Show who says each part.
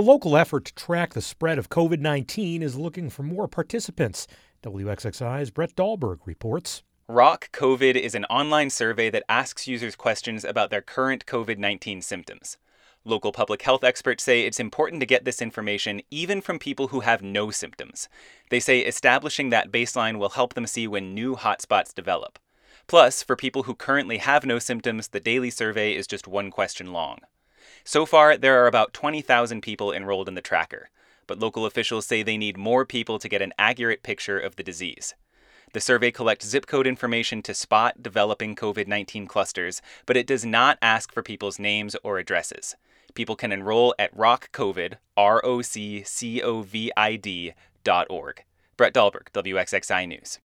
Speaker 1: local effort to track the spread of COVID-19 is looking for more participants. WXXI's Brett Dahlberg reports.
Speaker 2: Rock COVID is an online survey that asks users questions about their current COVID-19 symptoms. Local public health experts say it's important to get this information even from people who have no symptoms. They say establishing that baseline will help them see when new hotspots develop. Plus, for people who currently have no symptoms, the daily survey is just one question long. So far, there are about 20,000 people enrolled in the tracker, but local officials say they need more people to get an accurate picture of the disease. The survey collects zip code information to spot developing COVID-19 clusters, but it does not ask for people's names or addresses. People can enroll at rockcovid, ROCCOVID.org. Brett Dahlberg, WXXI News.